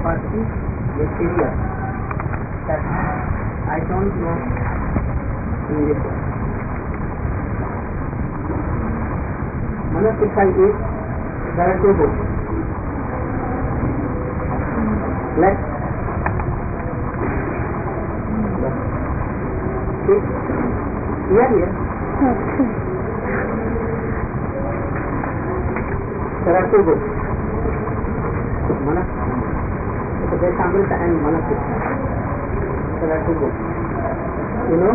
capacity is severe that I don't know in this way. Manasika is there are two books. Let's see. Here. There are two books. Vesamrita and Manasika. There are two books. You know?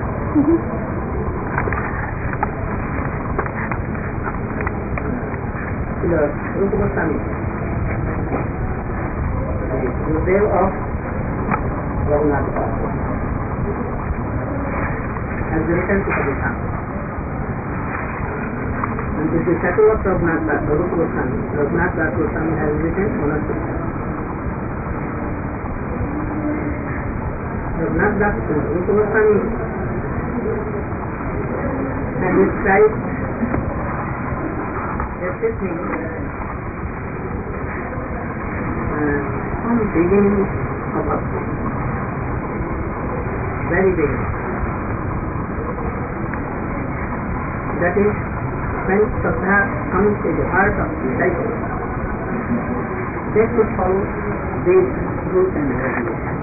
Rupa Goswami, the Gurudev of Raghunath Das, has written to Kabir. And the disciple of Raghunath Das, Rupa Goswami, Raghunath Das Goswami has written Manasika. Raghunath Das, Rupa Goswami has described everything from beginning of Bhakti, very beginning. That is when Shraddha comes in the heart of the disciple, they should follow these rules and regulations.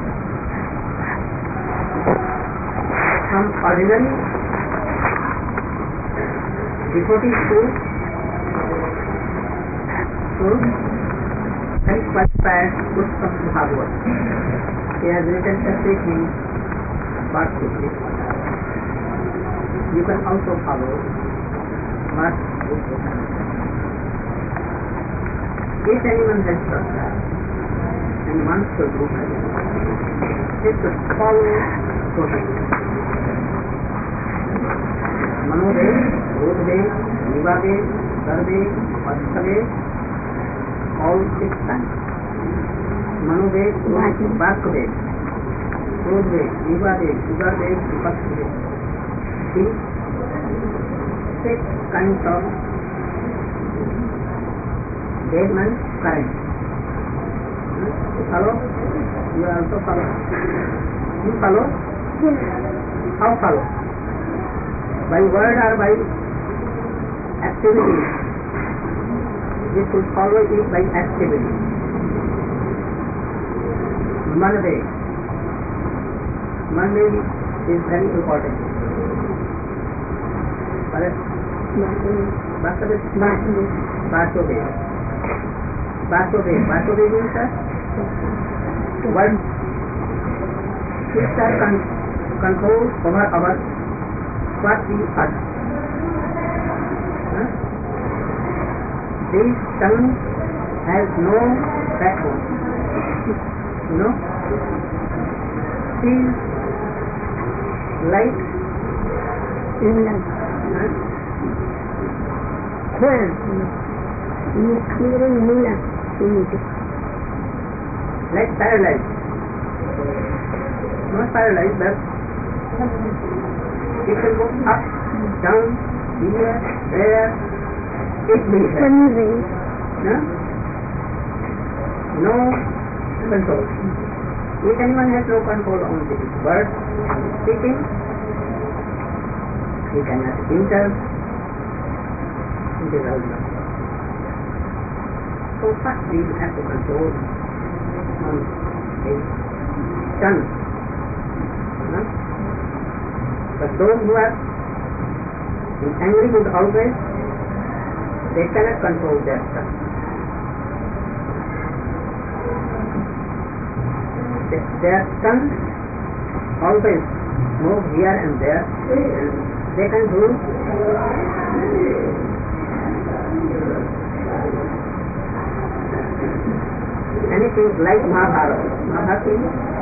From ordinary devotee to very qualified Pushpam Bhagavad. He has written everything but this. You can also follow but if anyone has Shraddha and wants to do it, he should follow totally. Manodev, Bodhdev, Nivadev, Sardev, Vastadev, all 6 times. Manodev, Vakdev, Bodhdev, Nivadev, Sugadev, Vastadev. These 6 kinds of Dev means current. You follow? You also follow. You follow? Yes. How follow? By word or by activity? We should follow it by activity. Manadev. Manadev is very important. Vasudev. Vasudev means one which are control over our what we are. This tongue has no backbone. You know? Feels like like paralyzed. Not paralyzed, but it will go up, down, here, there, it will happen. No control. If anyone has no control on the word speaking, he cannot enter in the realm. So first we have to control on the tongue. But those who are in angry mood always, they cannot control their tongue. Their tongue always move here and there, and they can do anything like Mahabharata. Mahabharata,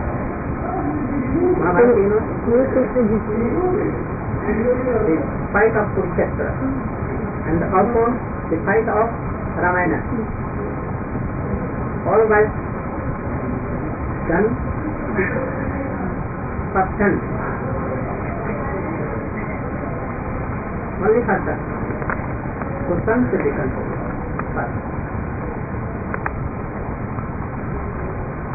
the fight of Kurukshetra, and also the fight of Ramayana. All by done first hand. Only first hand. So tongue should be controlled first.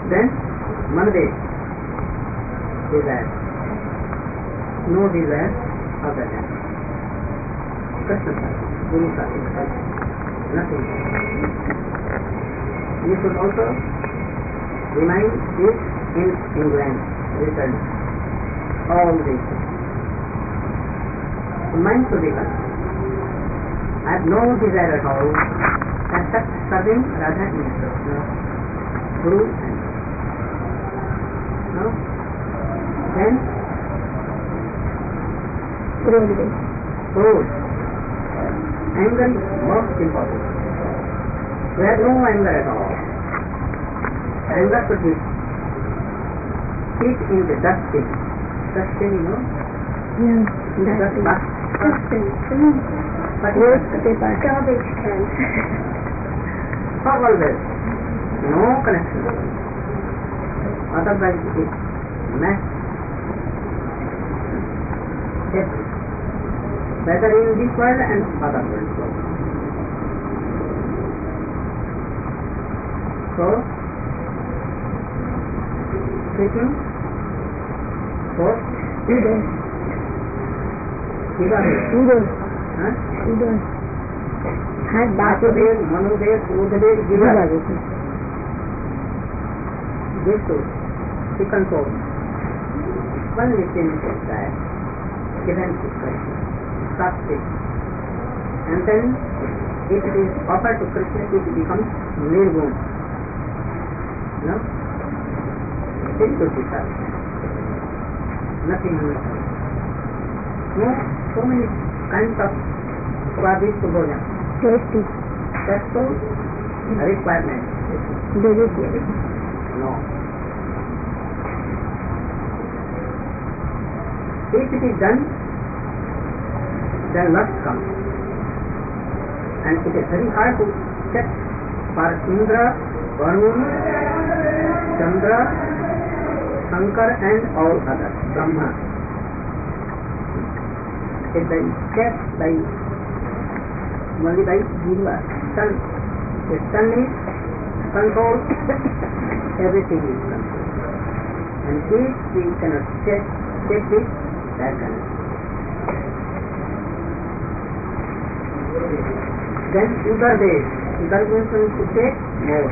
Then Manade, desire. No desire other than Krishna Sahib, Guru Sahib, nothing. You should also remind this in England, return all this. The mind should be one. I have no desire at all except serving Radha and Krishna, Guru and no? Then Close. Anger is most important. We have no anger at all. Anger should be sit in the dustbin. Dustbin, you know? Yeah. Dustbin. Waste paper. Garbage can. For always. No connection. Otherwise it is mess. Whether in this world and other worlds. So, speaking, what? Udon. Udon. Udon. Had Vasudev, Manudev, Udadev, Jiva. This two, he controls. One within that, given to Krishna. It. And then if it is offered to Krishna, it becomes nirgun. No? It should be served. Nothing else. No, so many kinds of swadist bhojan. tasty. That's so a requirement. Delicious. No. If it is done, then lust comes. And it is very hard to check for Indra, Varun, Chandra, Shankar and all others, Brahma. It is checked by only by Jiva, Sun. The Sun is controlled, everything is controlled. And if we cannot check this, that cannot. Then Udar means to take more.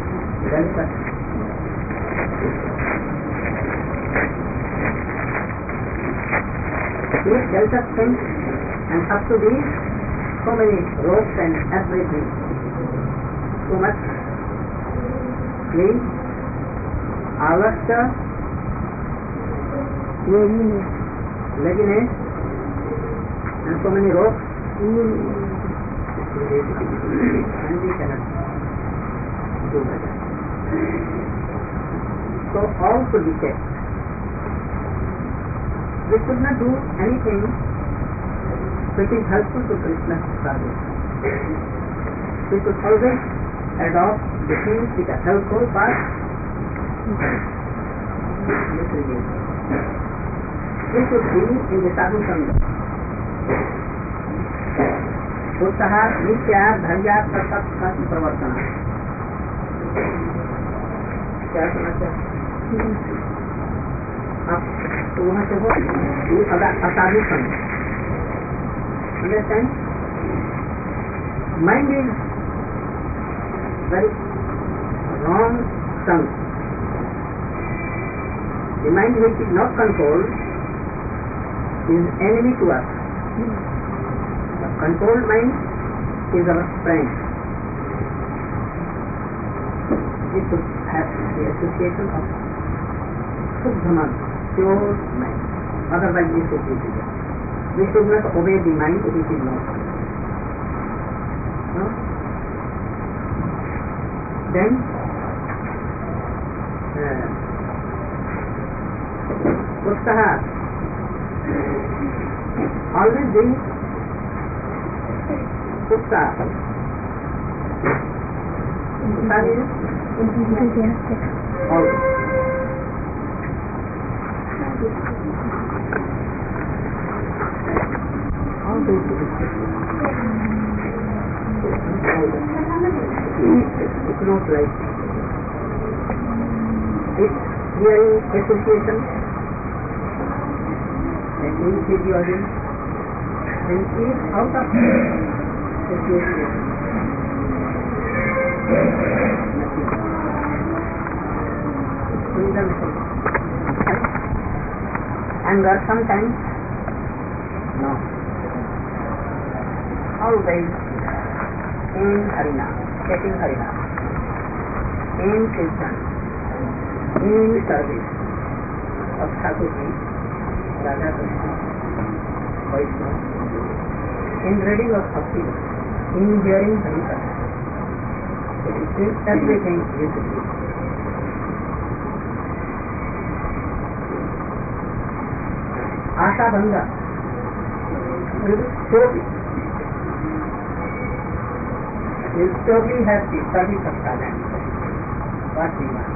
If Delta thinks and up to these, so many ropes and everything, so much clean, alasya, laziness, and so many ropes, and we cannot do better. So all should be checked. We should not do anything which is helpful to Krishna's service. We should always adopt the things which are helpful for misreligion. We should be in the sadhu sangha. उत्साह नित्या धैर्य तत्त प्रवर्तन. क्या समस्या? आप वहाँ से हो असाधु संग. Understand? Mind is very wrong sung. The mind which is not controlled is enemy to us. The controlled mind is our friend. We should have the association of Shuddhaman, pure mind. Otherwise we should be together. We should not obey the mind which is not. No? Then Utsaha, always being Utsaha. Utsaha is Enthusiastic. always. Always it's not like Is hearing association, then in physiology, then is out of association. Nothing. Anger sometimes? No. Always in Harina, getting Harina, in Kirtan, in service of Thakurji, Radha Krishna, Vaishnava, in reading of Bhakti, in hearing Harikatha. It is everything is good. Asha Bhanga will totally have the service of talent. What we want.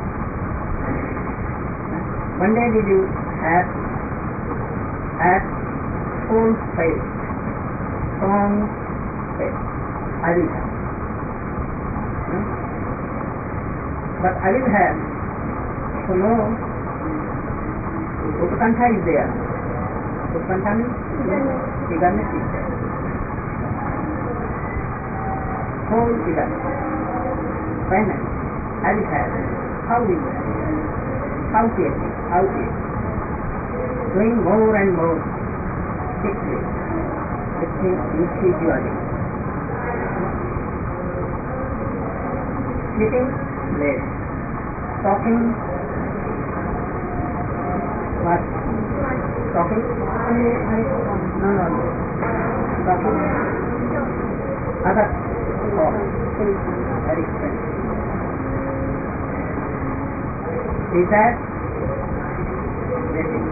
One day we will have at full faith, strong faith. I will have. But I will have to know Utkantha is there. Utkantha means eagerness is there. Whole eagerness. Finally, I will have how we will, how creative, how creative. Doing more and more quickly, individually. Sleeping late, talking. What? Talking? No. Talking? Other thoughts. Very expensive. Desire? Letting.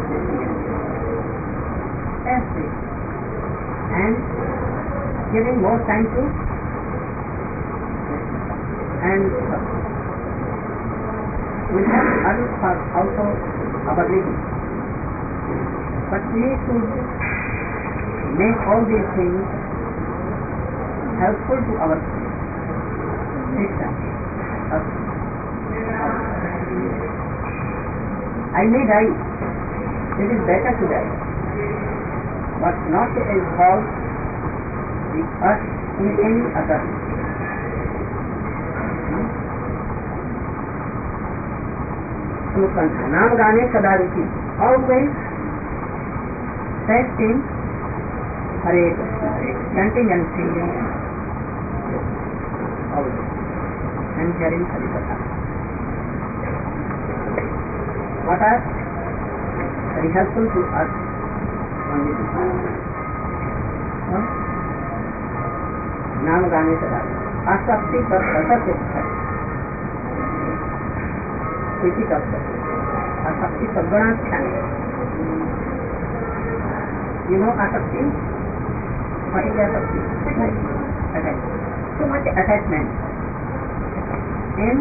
Everything. And giving more time to and we have other thoughts also our living. But we should make all these things helpful to our system. I may die. It is better to die, but not to involve us in any other. नाम गाने सदा रुचि always best in Hare Krishna, chanting and singing always and hearing Harikatha. What are very helpful to us only to नाम गाने सदा आसक्ति पर सतत है किसी का आसक्ति सद्गुणाख्यान. You know asakti? What is asakti? Attachment. Too much attachment in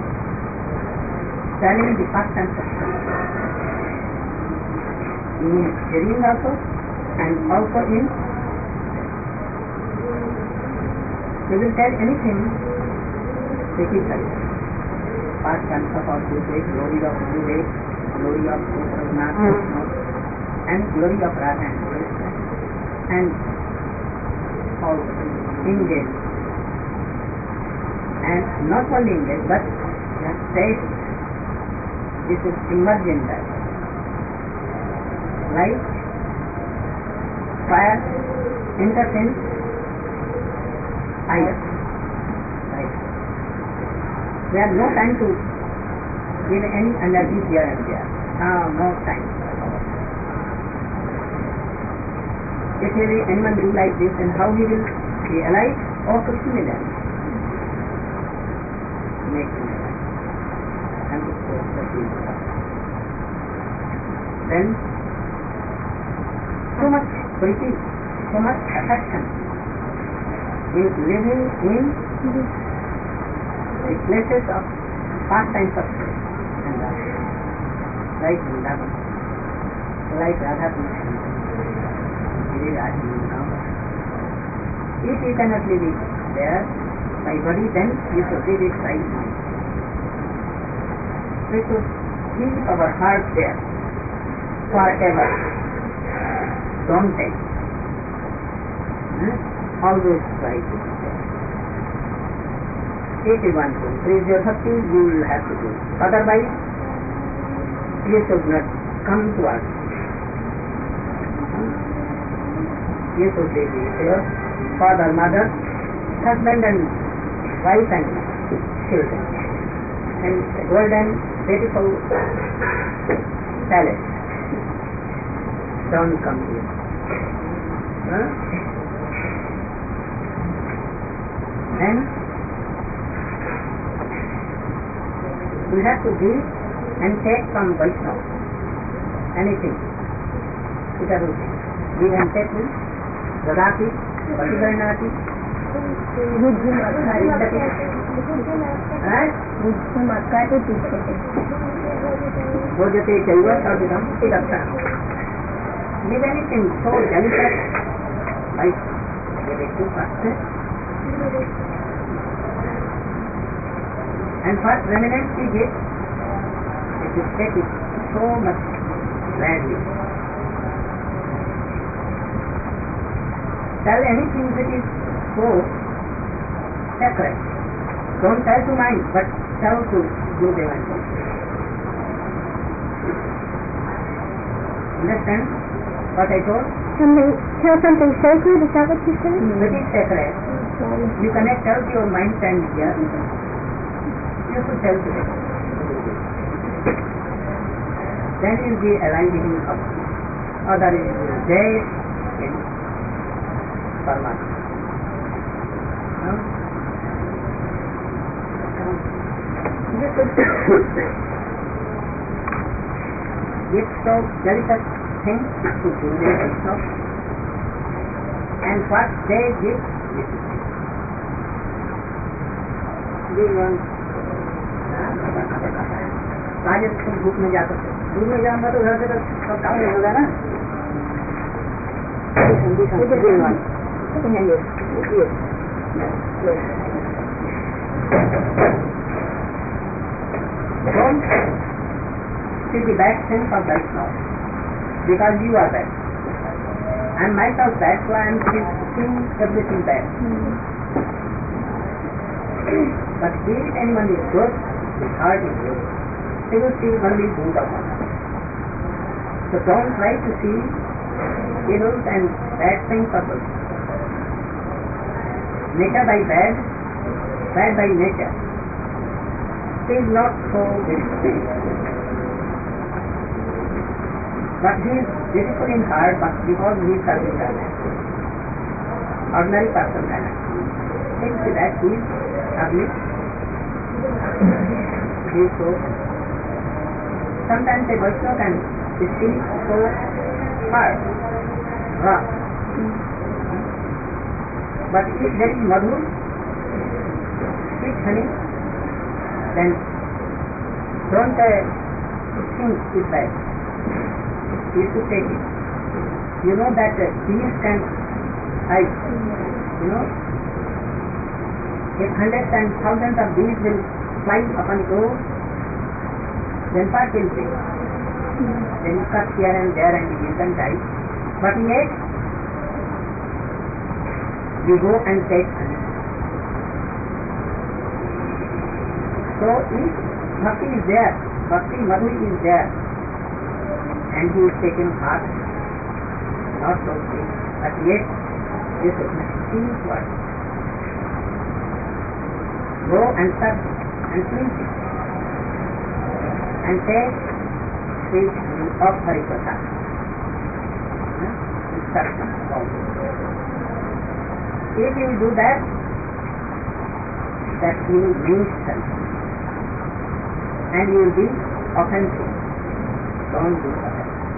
telling the past and present. In hearing also and also in we will tell anything critically. Past tense of our Guru, glory of Guru, glory of Raghunath, and glory of Radha and Krishna, and all engaged. And not only engaged, but just taste. This is immersed in that. Light, fire, intersense, fire. Right. We have no time to give any energy here and there. No time. If any animal will like this, then how he will be alive or Krishna will alive? Make him alive. And of course the field. Then so much pretty, so much affection is living in the places of pastimes of praise and love, like Vrindavan, like Radha Krishna, if you cannot live it there by body, then you should live it by mind. we should keep our heart there forever. Don't take. Always try to. If you want to increase your bhakti, you will have to do. Otherwise, you should not come to us. You should live with your father, mother, husband and wife and children. And golden, beautiful palace. Don't come here. Then we have to give and take from Vaishnava. Anything. Give and take means Dadati, Patigaranati, Bhojate Chaiva Sadhidam Tidapta. Give anything so delicate like give it to first. And what remnants we get, if you take it so much gladly. Tell anything that is so sacred. Don't tell to mind, but tell to Gurudeva and God. Understand what I told? Tell something sacred, is that what you said? That is sacred. You cannot tell to your mind and ear. You should tell to them. Then you will be arising of other day in Paramahansa. You should give so delicate things to Gurudeva Vaishnava, and what they give, राजस तुम धूप में जा सकते, धूप में जाऊंगा तो घर से सब काम नहीं होगा ना। Don't see the bad things of that now, because you are bad. I am myself bad, so I am seeing everything bad. But if anyone is good, his heart is good, he will see only good of one. So don't try to see evils and bad things of us. Nature by bad, bad by nature. He is not so beautiful. But he is beautiful in heart, but because he is serving others. Ordinary person cannot. Think that he is ugly. He is so. Sometimes a Vaishnava can speak so hard, rough. But if there is madhu, sweet honey, then don't think it bad. You should take it. You know that bees can hide. You know, if hundreds and thousands of bees will fly upon the road, then what will be? They will cut here and there and you can die. But yet, we go and take honey. So if bhakti is there, bhakti madhu is there, and he is taken heart, not so sweet, but yet this is sweet word. Go and serve and please it, and take sweet of Harikatha. Instruction also. If you do that you will mean something, and you will be offensive. Don't do that.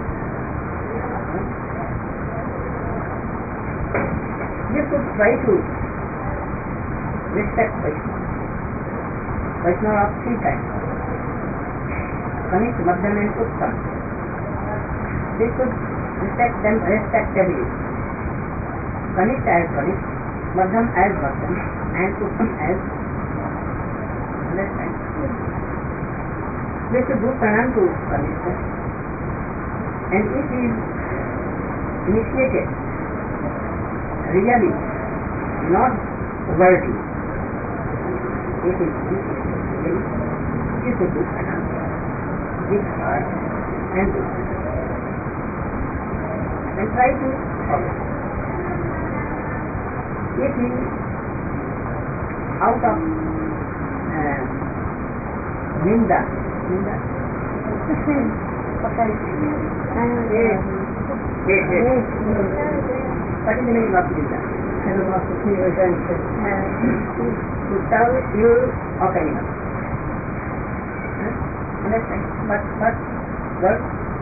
You should try to respect Vaishnava. Vaishnava of three kinds. Kanishta, Madhyam and Uttam. We should respect them respectively. Kanishta as Kanishta, Madhyam as Madhyam, and Uttam as understand. we should do pranam to Parmeshwar. And if he is initiated, really, not worthy, if he is initiated, you should do pranam with heart and do. And try to follow. If he out of Ninda, what is the meaning of Ninda? To tell you of anyone. Understand? But word?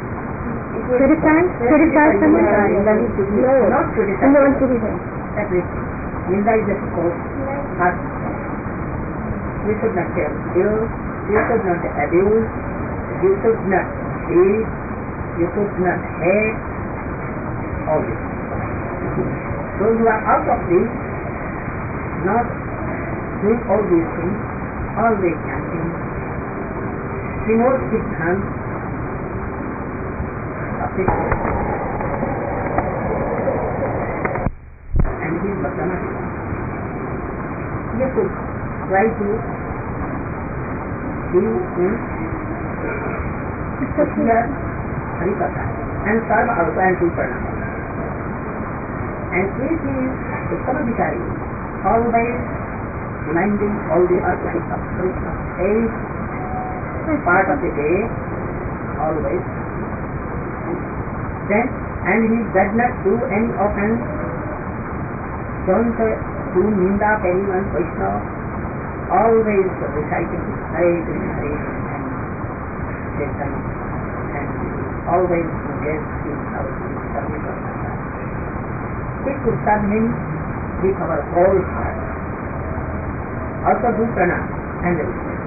Criticize someone? Not criticize. Everything. Ninda is a cause. You should not tell ill, you should not abuse, you should not cheat, you should not hate, all this. Those who are out of this, not doing all these things, always chanting, promote Siddhant of this world. And he is Bhaktamati. You should try to be in Satya Harikatha and serve also and do pranam. And if he is Uttamabhikari, always reminding all the archaic of Krishna, 8 part of the day, always, then, and he does not do any offense, don't do Ninda of anyone, Vaishnava, always reciting Hare Krishna, Hare Krishna, and Kirtan, and always engaged in our service of Krishna. We could serve him with our whole heart. Also do pranam and respect.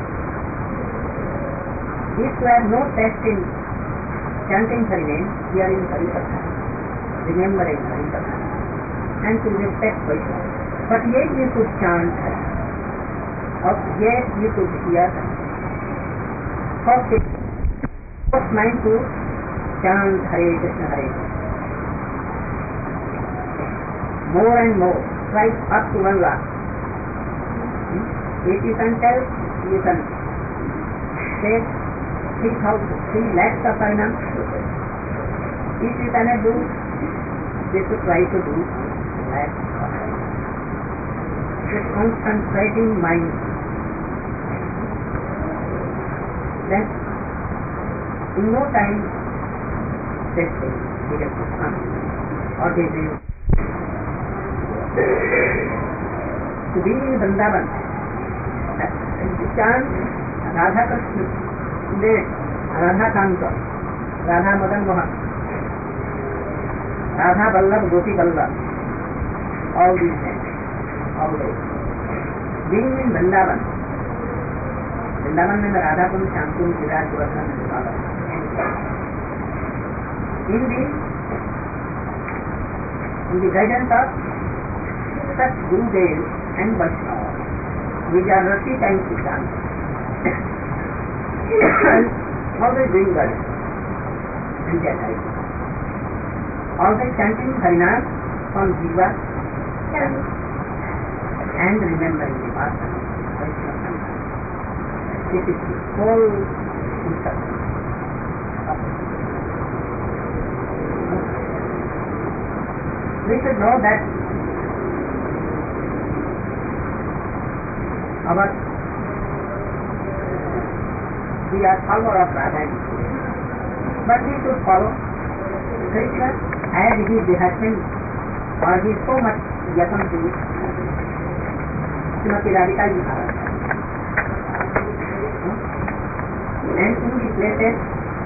If you have no taste in chanting Hari name, hearing Hari Katha, remembering Hari Katha, and to respect Vaishnava, but yet you should chant Hari. Or yet you should hear Hari. First mind to chant Hare Krishna, Hare Krishna. More and more, right up to 1 lakh. If you can tell, you can say 3 lakhs of Harinam. If you cannot do, you should try to do lakhs of Harinam. Just concentrating mind. Then, in no time, this thing begins to come. Or they will. To be in Vrindavan, to chant Radha Krishna, Radha Kanta, Radha Madan Mohan, Radha Vallabh, Gopi Vallabh, all these names, always. Being in Vrindavan, Vrindavan में Radha Kund, Shantum, Virat, Gurashan, and Bala. In the guidance of such Gurudev and Vaishnava, Vijayarati and Siddhant, always doing good and their life. Always chanting Harinam from Jiva and remembering the past Vaishnava. This is the whole instruction. We should know that we are follower of Radha, but we should follow Krishna as he has been, or he is so much yatan to Srimati Radhika ji Maharaj. And in the places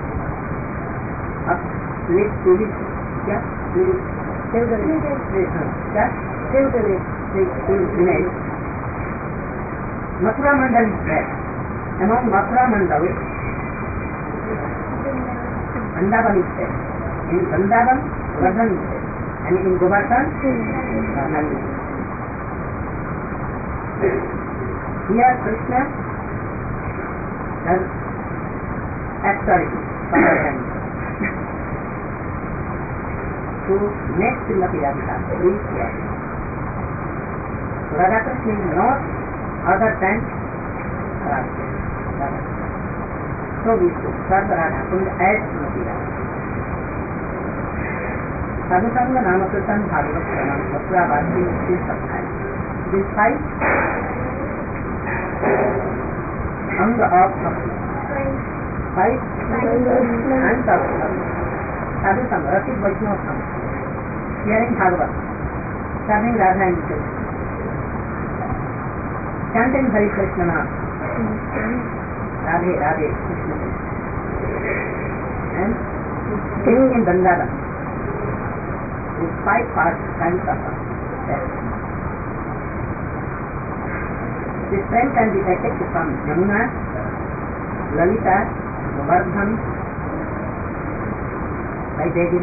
of pilgrimage, Mathura Mandal is there. Among Mathura Mandal, Vrindavan is there. In Vrindavan, Vardhan is there. And in Govardhan, Nandi is there. Here Krishna has actuality, to make Srimati Radhika reach here. Radha Krishna is not other than Radha. So we should serve Radha Kund as Srimati Radha. Sadhusanga Namakirtan Bhagavad Pranam Mathura Bhakti is subscribed. These 5 Anga of Bhakti. 5 hands of Bhakti. Sadhusanga, Rasid Vaishnava Sangha. Hearing Bhagavad, serving Radha and Krishna. Chanting Hare Krishna Naam. Radhe Radhe Krishna Krishna. And singing in Vrindavan. With 5 parts kinds of that. This trend can be detected from Yamuna, Lalita, Govardhan, by begging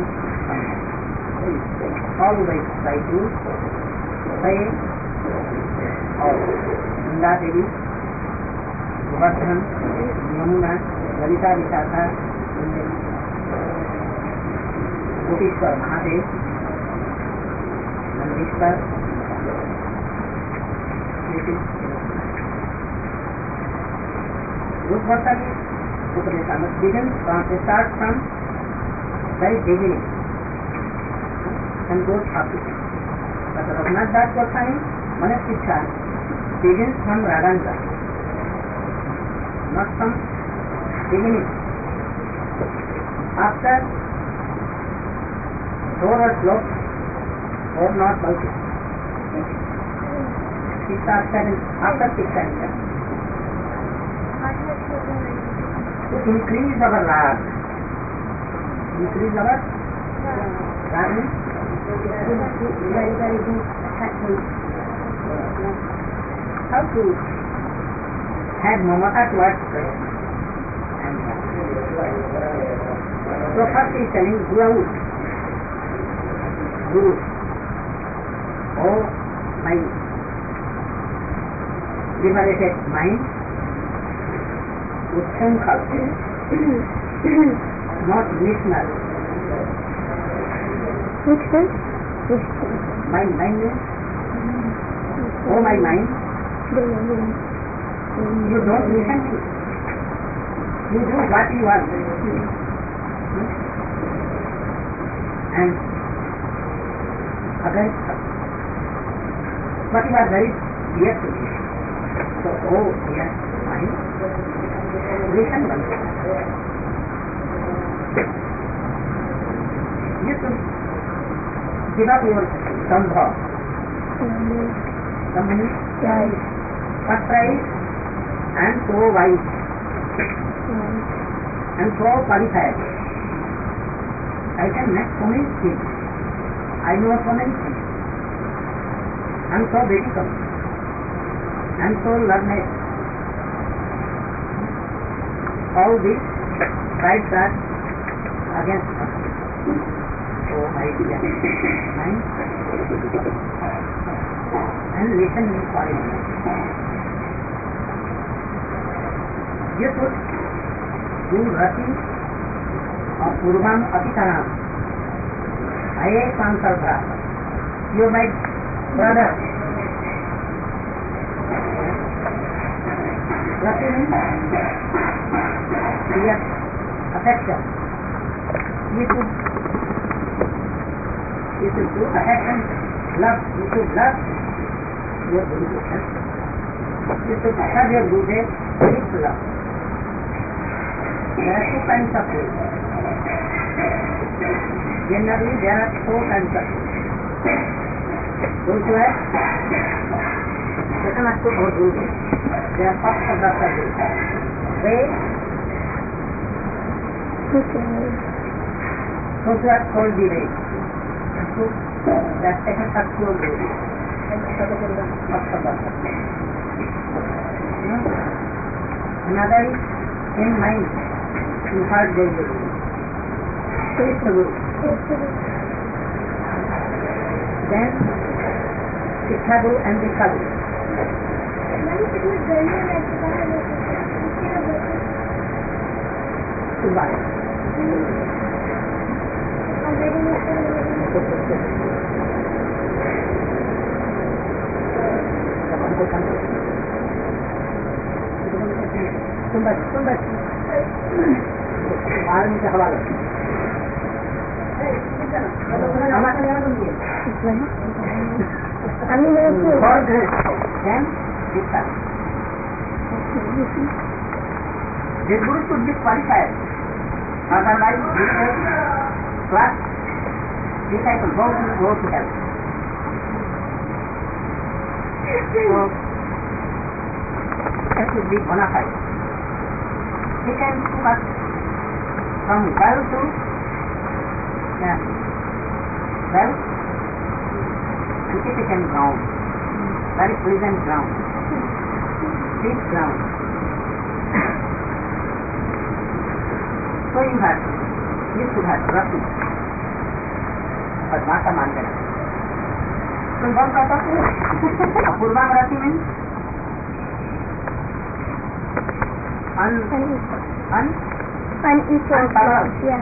followed by 2, by all. Nanda Devi, Govardhan, Yamuna, Lalita Vishakha, Gopishwar Mahadev, Nandishwar, Rupvatan Upadesha must begin from, start from very beginning and goes up to it. But Raghunath Das Goswami, Manas Shiksha, begins from Raganga, not from beginning. After 4 or slope, or not also. 6 or 7, after 6 and 7. To increase our rag. Increase our rag means very deep attachment. How to have mamata towards Krishna. So first he is telling Guru, oh my liberated mind, Ushrankal, not listener. Which one? Mind means, oh my mind, you don't listen to. You do what you want. And agar but you are very dear to me. So, oh dear mind, listen one. You should give up your sambha. Sambha means first prize and so wise and so qualified. I can make so many things. I know so many things. I am so beautiful. I am so learned. All these rights are against us. Oh my dear mind, and listen me for it. You should do rati of Purvam Apitanam. Aye Sankalpa. You my brother. Rati means dear affection. You should do affection, love. You should love your Guru. You should have your Gurudev with love. There are 2 kinds of love. Generally, there are 4 kinds of love. Those who have Shatamastu or Gurudev, they are first of the service. They those who are called the way. That second actual Gurudev. Another is in mind. You heard the Guru. Krishna Guru. Then Shiksha Guru and Diksha Guru. Survive. सुंदर army के हवाले this group should be qualified. Otherwise, this class disciple go to hell. So, that should be bona fide. He can took us from well to significant ground, very pleasant ground, deep ground. So you should have rati. Padmata Mandana. So what कहता है? अपूर्वांग रति means unequal love. Yeah.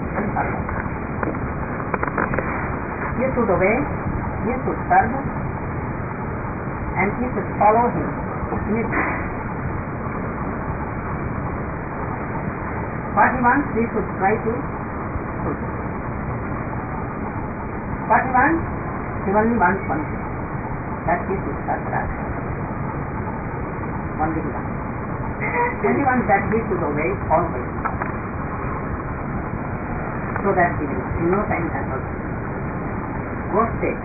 You should obey, you should serve, and you should follow him. What he wants, we should try to fulfill. What he wants, he only wants one thing, that he should serve God. Only he wants. And he wants that he should obey always, so that he will in no time and also go straight.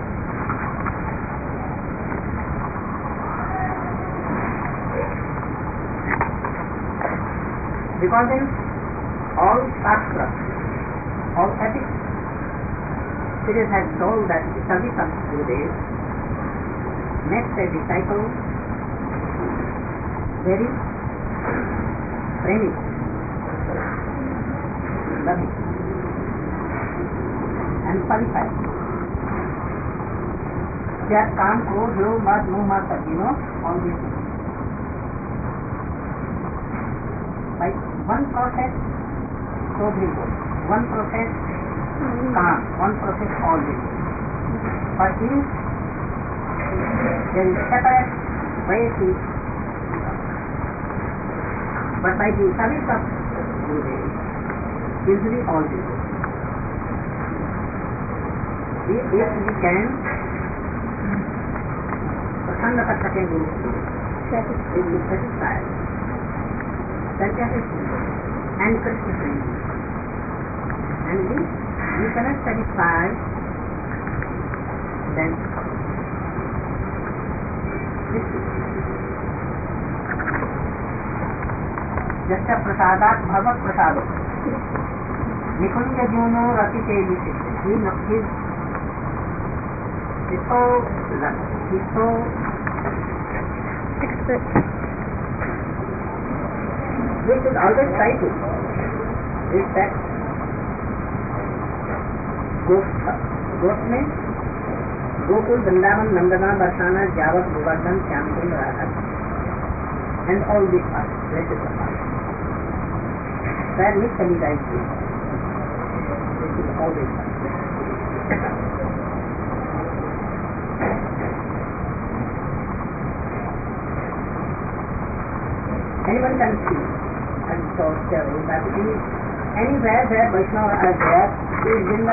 Because in all shastras, all ethics, it has told that the service of Gurudev makes a disciple very premi, loving, and qualified. There काम क्रोध लोभ मद मोह मत all these things. By one process, क्रोध will go. One process, calm. One process, all will go. For each, there is separate way to become. But by the service of Gurudev, usually all will go. If we can प्रसन्न कर सकें गुरु को, satisfied, then that is and Krishna friendly. And if you cannot satisfy, then जस्य प्रसादात भगवत प्रसादो निकुंज जीवनो रति के विषय he's so expert. We should always try to respect ghost में गोकुल वृंदावन नंदना बरसाना जावत Govardhan Shyamkund Radha and all these parts, blessed the parts. Where Miss Kalida is here. This is always anyone can see and so anywhere where Vaishnava are there, he is in the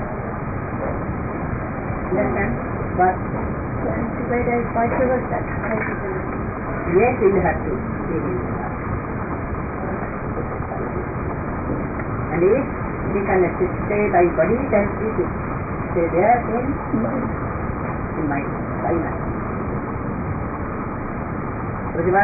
understand? But where there is Vaishnava, that yes, we will have to see him. And if he can stay by body, then he should stay there in mind, by mind. So the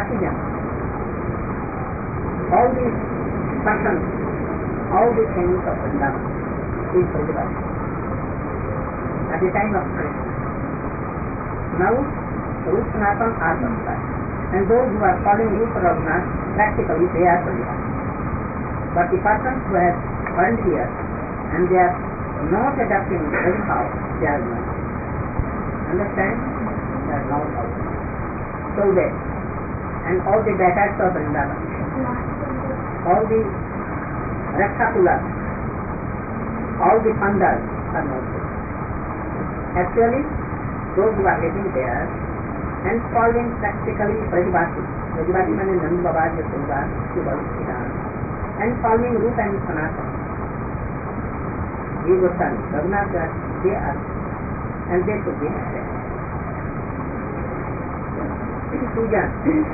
all these persons, all the things of Vrindavan is Raghunath at the time of Krishna. Now, Rupa Sanatana are Raghunath, and those who are following Rupa Raghunath, practically they are Raghunath. But the persons who have learned here and they are not adapting anyhow, they are not. Understand? They are not out. So they, and all the daughters of Vrindavan, all the rectangular. All the thunders are not there. Actually, those who are getting there and following practically Prajapati. Prajapati means Nand Baba, Yashoda, Subal, Siddhar, and following Rupa and Sanatana. These were sons, Raghunath, they are, and they should be there. Puja.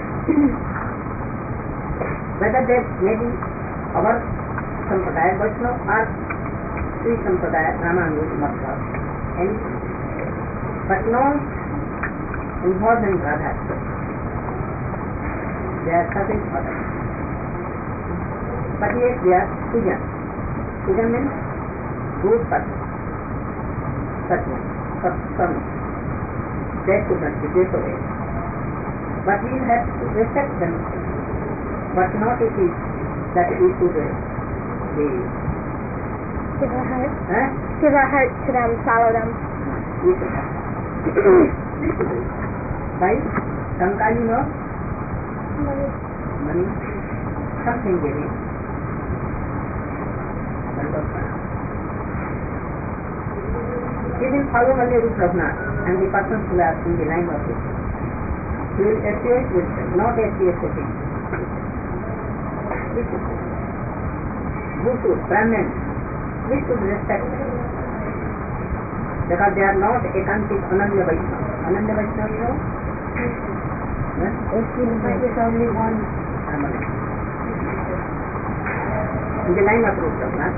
Whether they may be our Sampradaya Vaishnava or Sri Sampradaya Ramanuja Madhva, anything. But no involvement Radha. They are serving others. But yet they are puja. Puja means good person. Satya, Satsam. They could not be disobeyed. But we have to respect them. But not it is that we should be Give our heart. huh? Give our heart to them, follow them. We should have. By some kind of money, something giving. He will follow only Rupa Raghunath and the persons who are in the line of it. He will associate with them, not associate with him. Bhutu, Brahman, we should respect them. Because they are not Ekantik Ananya Vaishnava. Ananya Vaishnava, you know? Yes? There is only one harmony. In the line of Rupa Raghunath,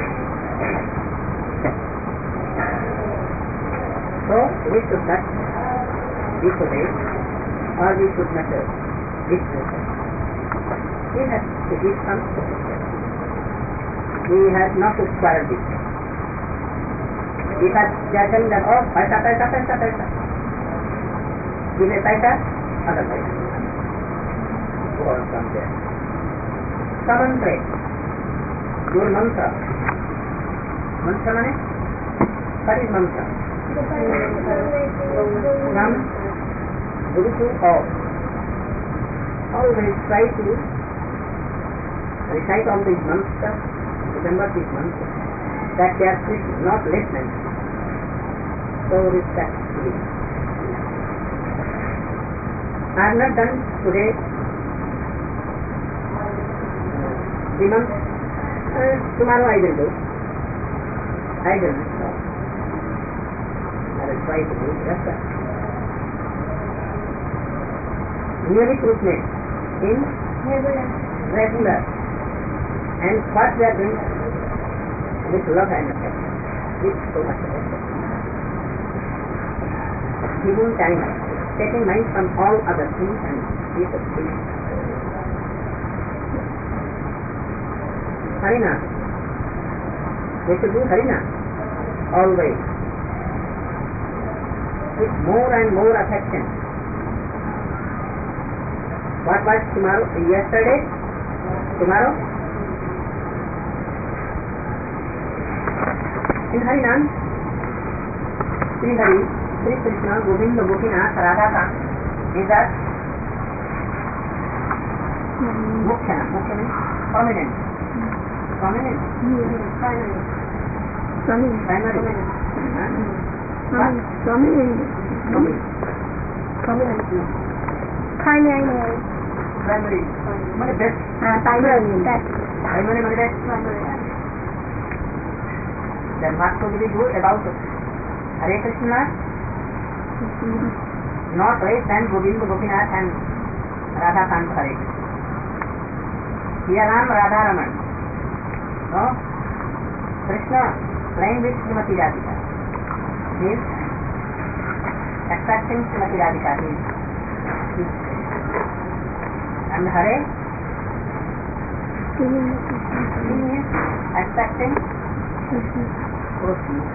so we should not disobey or we should not disobey. We have to give some. We have not to spoil this. Because they are telling that, oh, paisa. Give a paisa, other paisa. Go on from there. Samantra. Your mantra. Mantra means? What is mantra? From Guru to all. Always try to recite all these mantras, remember these mantras, that they are Krishna, not less than. So respectfully. I have not done today 3 months. Tomorrow I will do. I will not. I will try to do just that. Unique rootness in regular. And what we are doing with love and affection. With so much affection. Giving time, taking mind from all other things and Jesus things. Harina. We should do Harina always. With more and more affection. What was tomorrow? Yesterday? Tomorrow? In Harinam, Sri Hari, Sri Krishna, Govinda, Gopinath, Radha, these are Mukhya means prominent. Prominent? Primary. Primary. What is best? Primary means best. Then what should we do about Hare Krishna? Not less than Govinda, Gopinath and Radha Kant Hare. Here Ram, Radha Raman. No? Krishna playing with Srimati Radhika. Means attracting Srimati Radhika. And Hare? Attracting Krishna.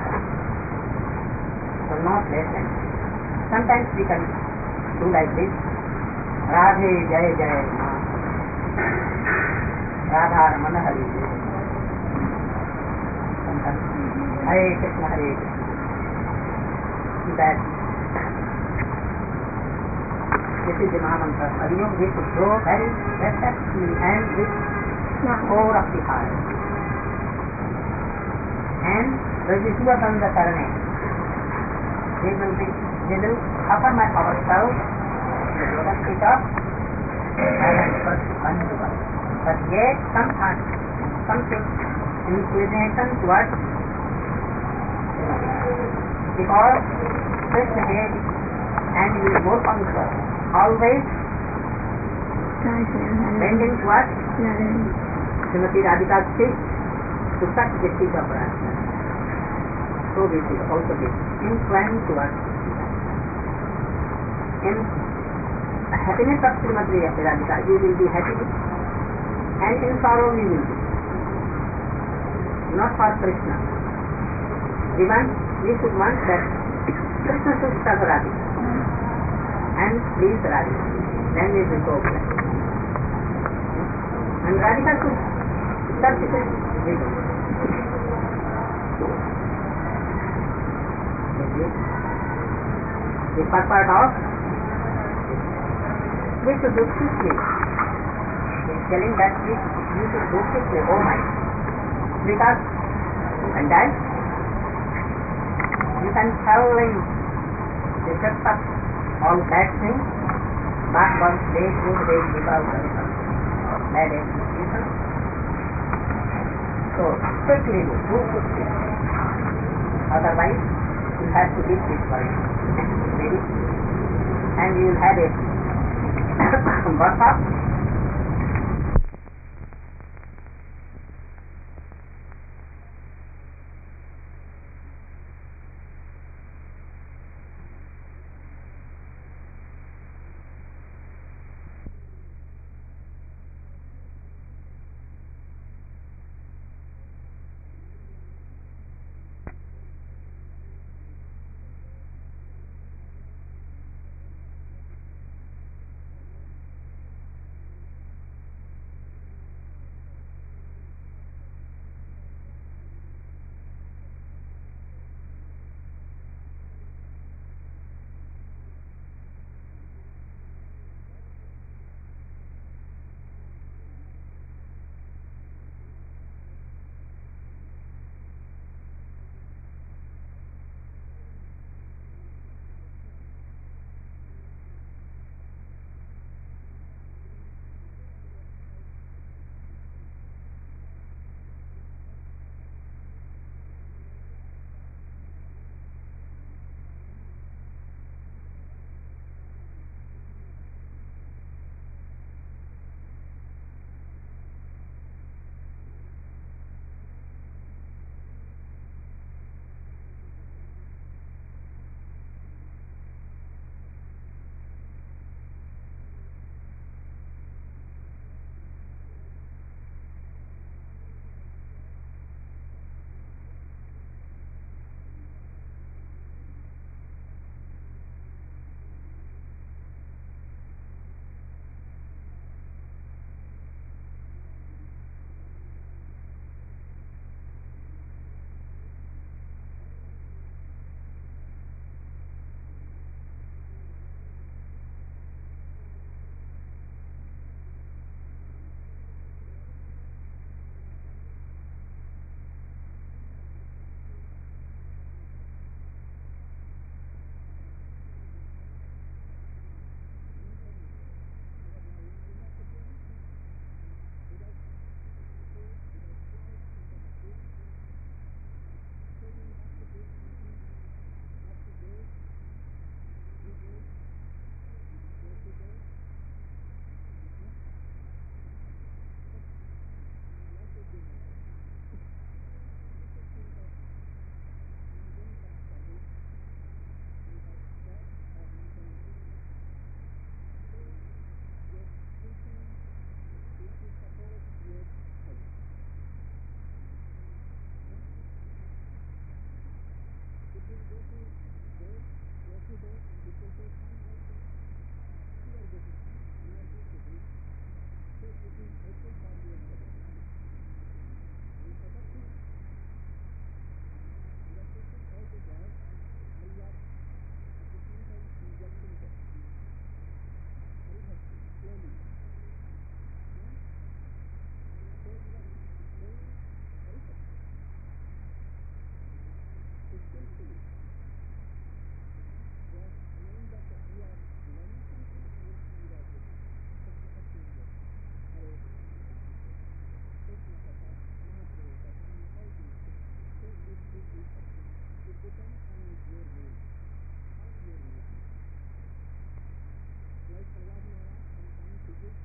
So not less than. Sometimes we can do like this. Radhe Jai Jai Radha Ramana Hari. Sometimes Hare Krishna Hare Krishna. That this is the Mahamantra. We should go very respectfully and with core of the heart. and residual from the karane. They will offer ourselves the lotus feet of but yet something inclination towards because Krishna here and he will go from always bending towards Srimati Radhika's feet to touch the feet of Radhika. So this is also this inclined towards in the happiness of Srimati Radhika you will be happy and in sorrow you will be. Not for Krishna. We should want that Krishna should serve Radhika and please Radhika. Then we will go back. And Radhika should serve Krishna. The purport of we should do quickly. He is telling that you should do quickly, oh my. Because and then you can tell him the effect of all bad things, but once they good days without bad execution. So quickly do quickly. Otherwise you have to leave this world. Maybe. And you will have a birth of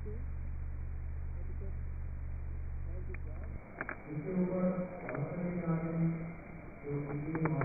इसके ऊपर